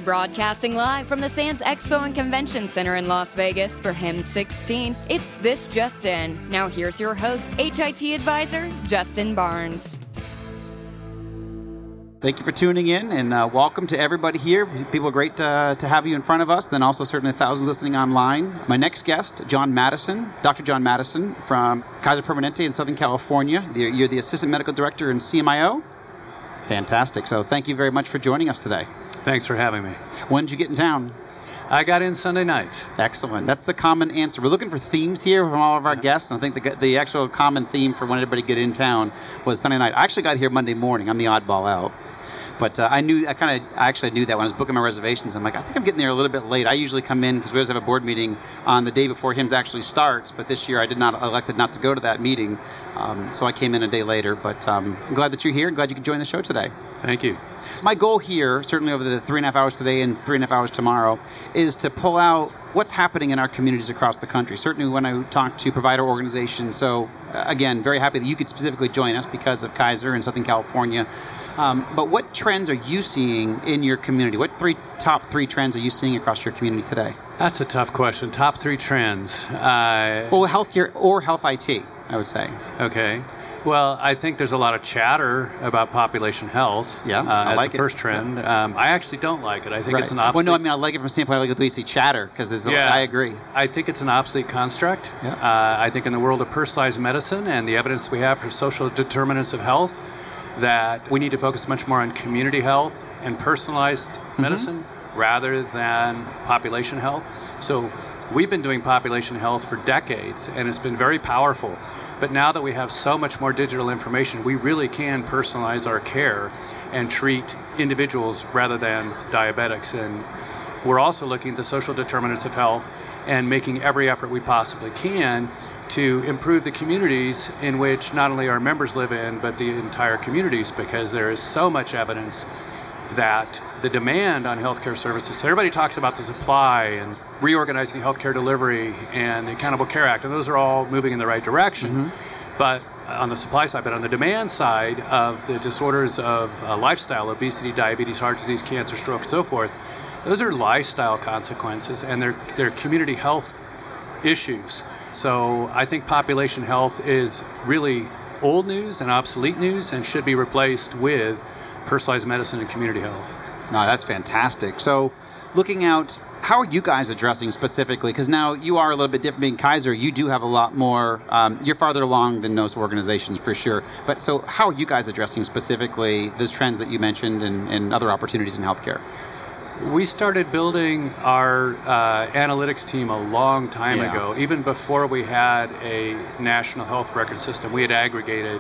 Broadcasting live from the Sands Expo and Convention Center in Las Vegas for HIMSS 16, it's This Just In. Now here's your host, HIT advisor, Justin Barnes. Thank you for tuning in, and welcome to everybody here. People, great to have you in front of us, then also certainly thousands listening online. My next guest, John Mattison, Dr. John Mattison from Kaiser Permanente in Southern California. You're the Assistant Medical Director in CMIO. Fantastic. So thank you very much for joining us today. Thanks for having me. When did you get in town? I got in Sunday night. Excellent. That's the common answer. We're looking for themes here from all of our guests, and I think the actual common theme for when everybody get in town was Sunday night. I actually got here Monday morning. I'm the oddball out. But I actually knew that when I was booking my reservations. I'm like, I think I'm getting there a little bit late. I usually come in because we always have a board meeting on the day before HIMSS actually starts. But this year I elected not to go to that meeting. So I came in a day later. But I'm glad that you're here. Glad you could join the show today. Thank you. My goal here, certainly over the 3.5 hours today and 3.5 hours tomorrow, is to pull out what's happening in our communities across the country. Certainly when I talk to provider organizations. So again, very happy that you could specifically join us because of Kaiser in Southern California. But what trends are you seeing in your community? What top three trends are you seeing across your community today? That's a tough question. Top three trends. Well, healthcare or health IT, I would say. Okay. Well, I think there's a lot of chatter about population health. Yeah, I like as the first trend. Yeah. I actually don't like it. I think it's an obsolete... Well, no, I mean, I like it from the standpoint I like when you see chatter, because I agree. I think it's an obsolete construct. Yeah. I think in the world of personalized medicine and the evidence we have for social determinants of health, that we need to focus much more on community health and personalized medicine rather than population health. So we've been doing population health for decades, and it's been very powerful. But now that we have so much more digital information, we really can personalize our care and treat individuals rather than diabetics. And we're also looking at the social determinants of health and making every effort we possibly can to improve the communities in which not only our members live in, but the entire communities, because there is so much evidence that the demand on healthcare services, so everybody talks about the supply and reorganizing healthcare delivery and the Accountable Care Act, and those are all moving in the right direction. But on the supply side, but on the demand side of the disorders of lifestyle, obesity, diabetes, heart disease, cancer, stroke, so forth, those are lifestyle consequences, and they're community health issues. So I think population health is really old news and obsolete news and should be replaced with personalized medicine and community health. No, that's fantastic. So looking out, how are you guys addressing specifically? Because now you are a little bit different being Kaiser. You do have a lot more, you're farther along than most organizations for sure. But so how are you guys addressing specifically those trends that you mentioned and other opportunities in healthcare? We started building our analytics team a long time ago. Even before we had a national health record system, we had aggregated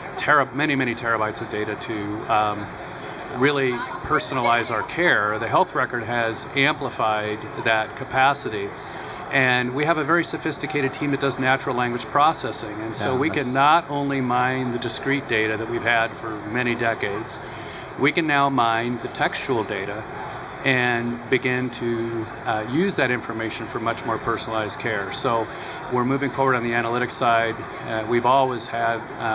many terabytes of data to really personalize our care. The health record has amplified that capacity. And we have a very sophisticated team that does natural language processing. And so we can not only mine the discrete data that we've had for many decades, we can now mine the textual data and begin to use that information for much more personalized care. So we're moving forward on the analytics side. We've always had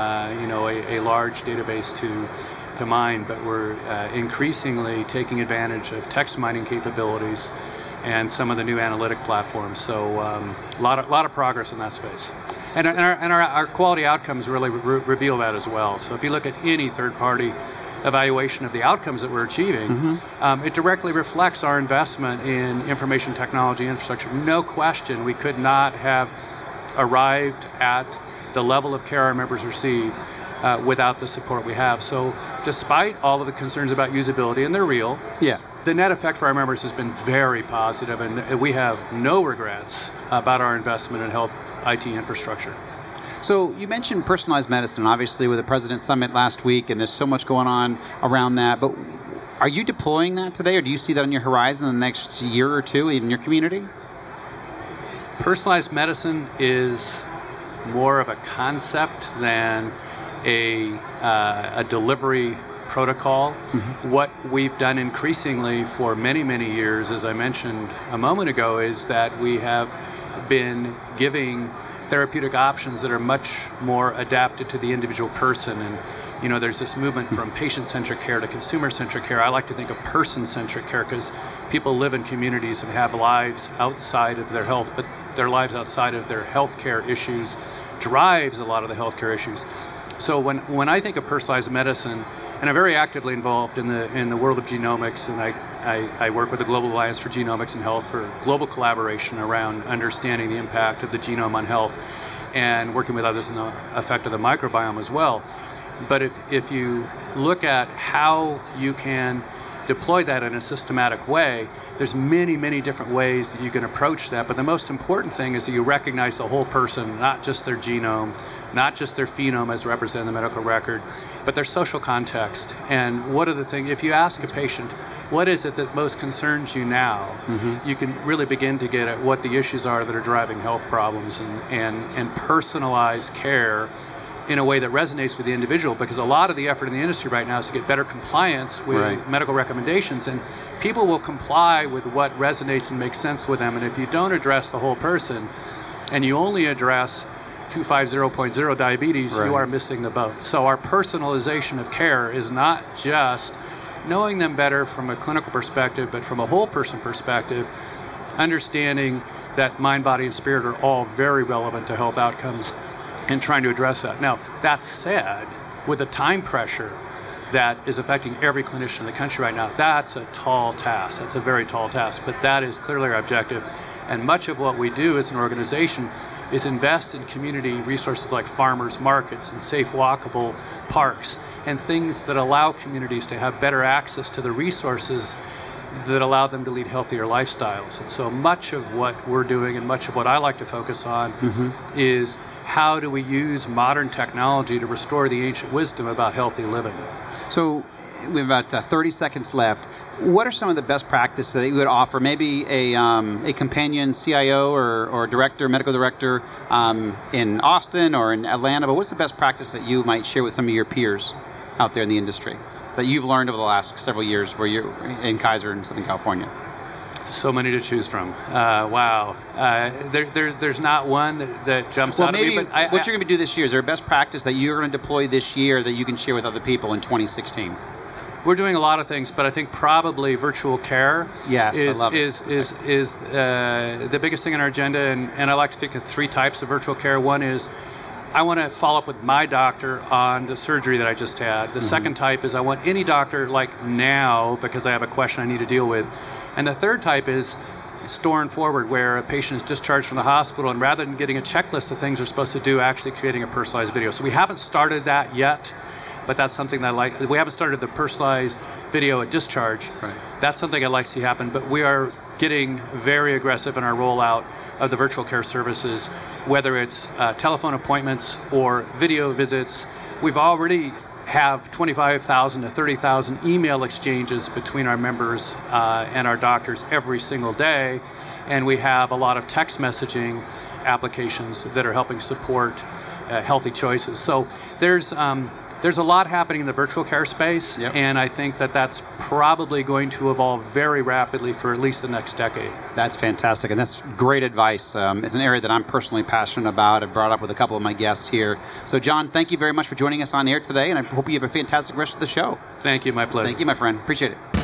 a large database to mine, but we're increasingly taking advantage of text mining capabilities and some of the new analytic platforms. So a lot of progress in that space. And our quality outcomes really reveal that as well. So if you look at any third-party evaluation of the outcomes that we're achieving, it directly reflects our investment in information technology infrastructure. No question, we could not have arrived at the level of care our members receive without the support we have. So despite all of the concerns about usability, and they're real, the net effect for our members has been very positive, and we have no regrets about our investment in health IT infrastructure. So you mentioned personalized medicine, obviously with the President's Summit last week, and there's so much going on around that. But are you deploying that today, or do you see that on your horizon in the next year or two in your community? Personalized medicine is more of a concept than a delivery protocol. What we've done increasingly for many years, as I mentioned a moment ago, is that we have been giving therapeutic options that are much more adapted to the individual person. And there's this movement from patient-centric care to consumer-centric care. I like to think of person-centric care because people live in communities and have lives outside of their health, but their lives outside of their healthcare issues drives a lot of the healthcare issues. So when I think of personalized medicine, and I'm very actively involved in the world of genomics, and I work with the Global Alliance for Genomics and Health for global collaboration around understanding the impact of the genome on health and working with others in the effect of the microbiome as well. But if you look at how you can deploy that in a systematic way, there's many, many different ways that you can approach that. But the most important thing is that you recognize the whole person, not just their genome, not just their phenome as represented in the medical record, but their social context. And what are the things, if you ask a patient, what is it that most concerns you now, you can really begin to get at what the issues are that are driving health problems and personalize care in a way that resonates with the individual, because a lot of the effort in the industry right now is to get better compliance with medical recommendations, and people will comply with what resonates and makes sense with them. And if you don't address the whole person and you only address 250.0 diabetes, you are missing the boat. So our personalization of care is not just knowing them better from a clinical perspective, but from a whole person perspective, understanding that mind, body, and spirit are all very relevant to health outcomes and trying to address that. Now, that said, with the time pressure that is affecting every clinician in the country right now, that's a tall task. That's a very tall task, but that is clearly our objective. And much of what we do as an organization is invest in community resources like farmers markets and safe walkable parks and things that allow communities to have better access to the resources that allow them to lead healthier lifestyles. And so much of what we're doing and much of what I like to focus on is how do we use modern technology to restore the ancient wisdom about healthy living. So we have about 30 seconds left. What are some of the best practices that you would offer? Maybe a companion CIO or director, medical director in Austin or in Atlanta, but what's the best practice that you might share with some of your peers out there in the industry that you've learned over the last several years where you're in Kaiser in Southern California? So many to choose from. Wow. There's not one that jumps out at me. But what you're going to do this year, is there a best practice that you're going to deploy this year that you can share with other people in 2016? We're doing a lot of things, but I think probably virtual care is the biggest thing on our agenda. And I like to think of three types of virtual care. One is I want to follow up with my doctor on the surgery that I just had. The second type is I want any doctor like now because I have a question I need to deal with. And the third type is store and forward, where a patient is discharged from the hospital, and rather than getting a checklist of things they're supposed to do, actually creating a personalized video. So we haven't started that yet, but that's something that I like. We haven't started the personalized video at discharge. That's something I'd like to see happen, but we are getting very aggressive in our rollout of the virtual care services, whether it's telephone appointments or video visits. We've already have 25,000 to 30,000 email exchanges between our members and our doctors every single day, and we have a lot of text messaging applications that are helping support healthy choices. So there's a lot happening in the virtual care space, and I think that that's probably going to evolve very rapidly for at least the next decade. That's fantastic, and that's great advice. It's an area that I'm personally passionate about. I brought up with a couple of my guests here. So, John, thank you very much for joining us on air today, and I hope you have a fantastic rest of the show. Thank you, my pleasure. Thank you, my friend. Appreciate it.